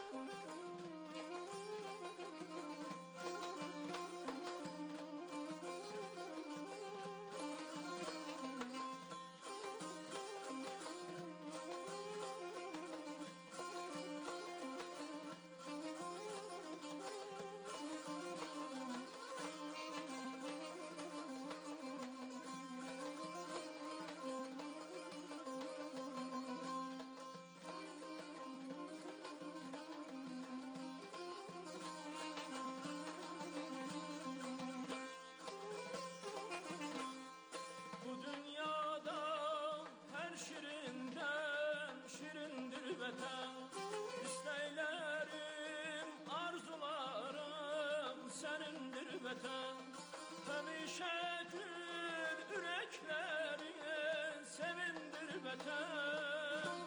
İstəklərim, arzularım sənindir vətən. Həmişə gül ürəkləri sevindir vətən.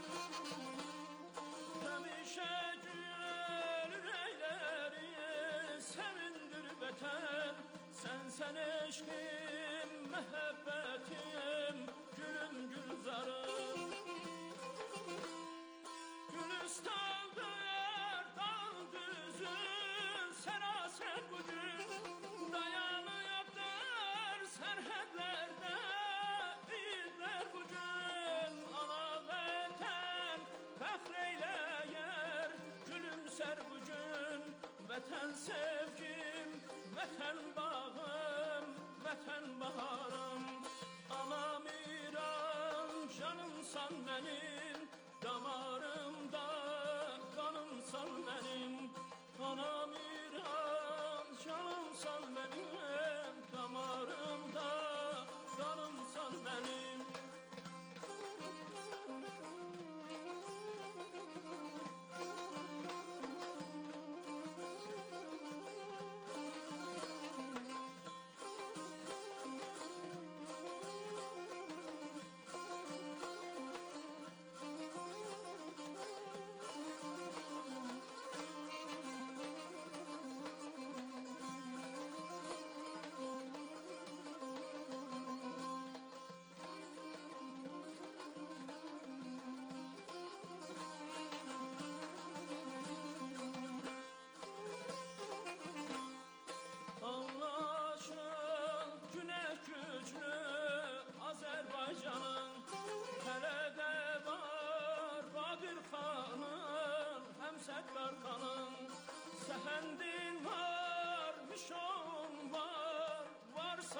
Həmişə gül ürəkləri sevindir vətən. Sən eşqim, məhəbbətim, gülüm gülzarım. Gülistandır, dağ düzün, sərasər bugün dayanıbdır sərhədlərdə idlər bugün. Ana vətən fəxr eyləyər, gülümsər bugün. Vətən sevgim, vətən bağım, vətən baharım. Anam İran, canımsan mənim, damarımda qanımsan mənim. Anam İran, canımsan mənim, damarımda qanımsan mənim.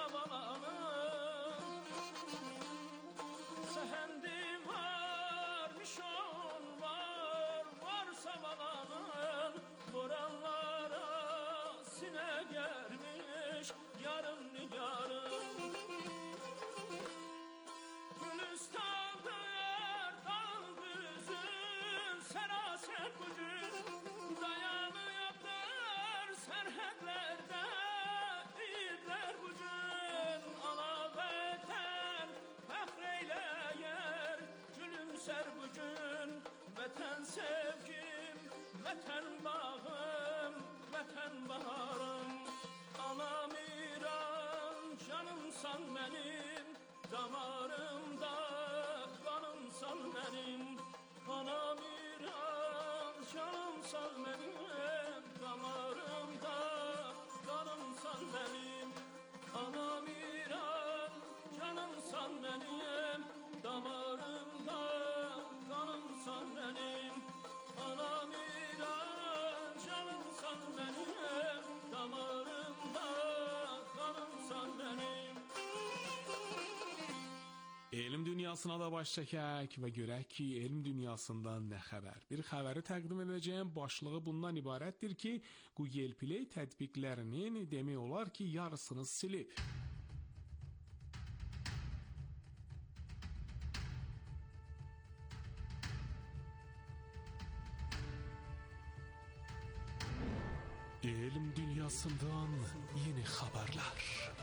savalanın Sehendi varmış on var savalanın Vuranlara sine gelmiş yarın nigarın Gülistan'dır dal büzün seraset gücün Dayanıyordur serhetlerde İdler gücün Alaveten fəxreyleyer Gülümser gücün Vətən sevgim, vətən bağım, vətən baharım Anam İran, canımsan benim Damarımda kanımsan benim Anam İran, canımsan benim Damarımda kanımsan benim Anam İran, canımsan benim Damarımda kanımsan benim Anam İran, canımsan benim Damarımda kanımsan benim Elm dünyasına da baş çəkək və görək ki, elm dünyasından nə xəbər? Bir xəbəri təqdim edəcəyəm. Başlığı bundan ibarətdir ki, Google Play tətbiqlərinin demək olar ki, yarısını silib. Elm dünyasından yeni xəbərlər.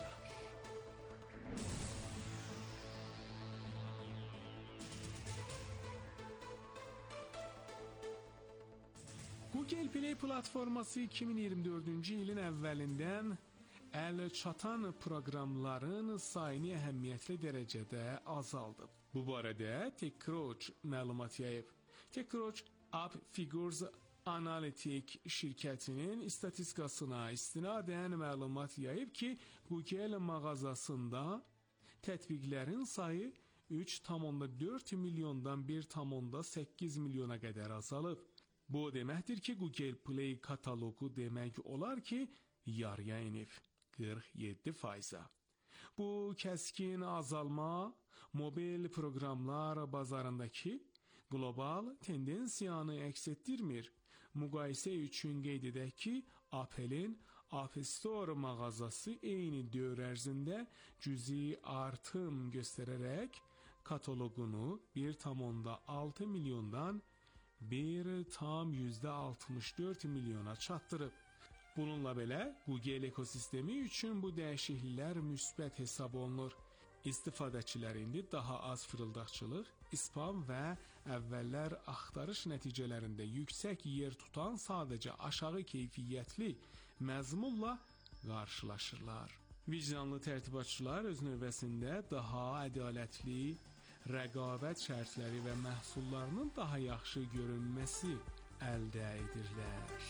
Google Play platforması 2024-cü ilin əvvəlindən əl çatan proqramların sayını əhəmiyyətli dərəcədə azaldıb. Bu barədə TechCrunch məlumat yayıb. TechCrunch App Figures Analytic şirkətinin statistikasına istinadən məlumat yayıb ki, Google mağazasında tətbiqlərin sayı 3,4 milyondan 1,8 milyona qədər azalıb. Bu deməkdir ki, Google Play kataloqu demək olar ki, yarıya enib, 47%. Bu kəskin azalma mobil proqramlar bazarındakı qlobal tendensiyanı əks etdirmir. Müqayisə üçün qeyd edək ki, Apple-in App Store mağazası eyni dövr ərzində cüzi artım göstərərək kataloqunu 1,6 milyondan 1,64 milyona çatdırıb. Bununla belə, Google ekosistemi üçün bu dəyişikliklər müsbət hesab olunur. İstifadəçilər indi daha az fırıldaqçılıq, spam və əvvəllər axtarış nəticələrində yüksək yer tutan sadəcə aşağı keyfiyyətli məzmunla qarşılaşırlar. Vicdanlı tərtibatçılar öz növbəsində daha ədalətli rəqabət şərtləri və məhsullarının daha yaxşı görünməsi əldə edirlər.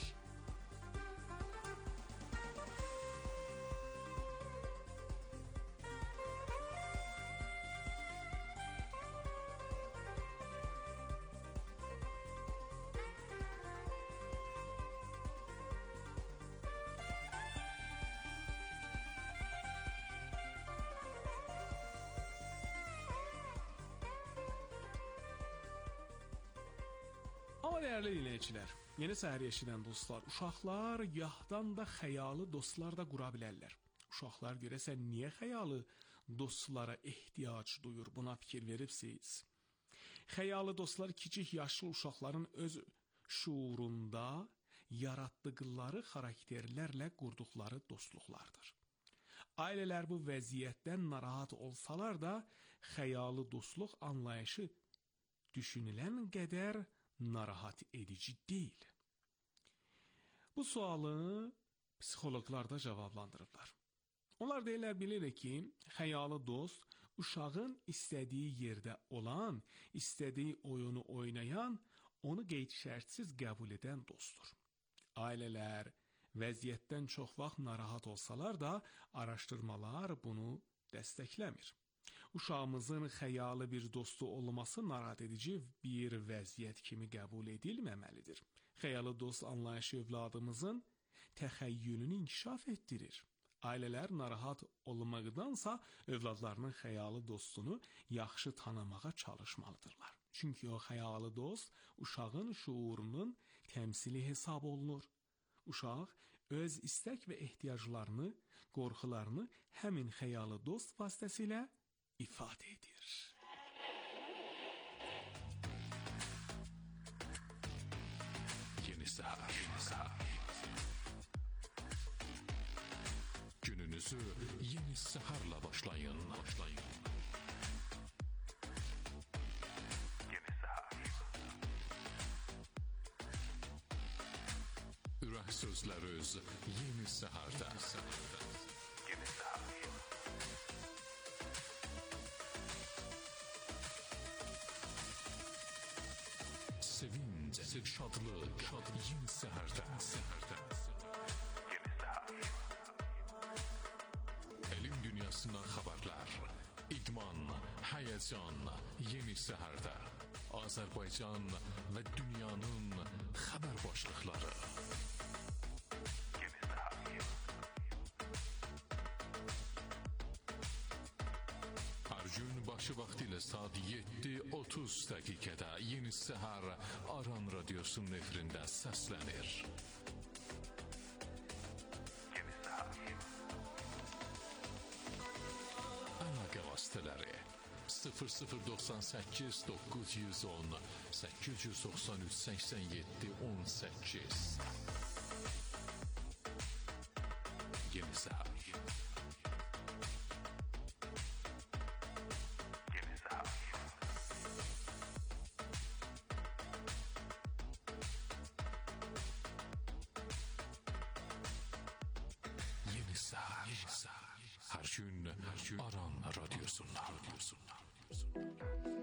Amma dəyərli dinləyicilər, yeni səhər eşidən dostlar, uşaqlar yahdan da xəyalı dostlar da qura bilərlər. Uşaqlar görəsən niyə xəyalı dostlara ehtiyac duyur, buna fikir veribsiniz? Xəyalı dostlar kiçik yaşlı uşaqların öz şuurunda yaratdıqları xarakterlərlə qurduqları dostluqlardır. Ailələr bu vəziyyətdən narahat olsalar da, xəyalı dostluq anlayışı düşünülən qədər narahat edici deyil. Bu sualı psixoloqlar da cavablandırırlar. Onlar deyirlər, bilir ki, xəyalı dost uşağın istədiyi yerdə olan, istədiyi oyunu oynayan, onu qeyd şərtsiz qəbul edən dostdur. Ailələr vəziyyətdən çox vaxt narahat olsalar da, araşdırmalar bunu dəstəkləmir. Uşağımızın xəyalı bir dostu olması narahat edici bir vəziyyət kimi qəbul edilməməlidir. Xəyalı dost anlayışı övladımızın təxəyyülünü inkişaf etdirir. Ailələr narahat olmaqdansa övladlarının xəyalı dostunu yaxşı tanımağa çalışmalıdırlar. Çünki o xəyalı dost uşağın şuurunun təmsili hesab olunur. Uşaq öz istək və ehtiyaclarını, qorxularını həmin xəyalı dost vasitəsilə ifadə edir. Yeni Səhər. Gününüzü yeni səhərlə başlayın. Yeni Səhər. Ürək sözləriniz yeni səhərdə. Yeni Səhər. Sevinç, şadlıq, yeni səhərdə. Yeni Səhər. Elm dünyasından xəbərlər, idman, həyəcan, yeni səhərdə. Azərbaycan və dünyanın xəbər başlıqları. Yeni Səhər. Hər gün başı vaxtı ilə saat 7:30 dəqiqədə Yeni Səhər Aran Radiosunun efirində səslənir. Yeni Səhər. Əlaqə vasitələri 0098 910 893 87 18. Yeni Səhər. Yeni Səhər. Yeni Səhər. Hər gün Aran Radiosundan.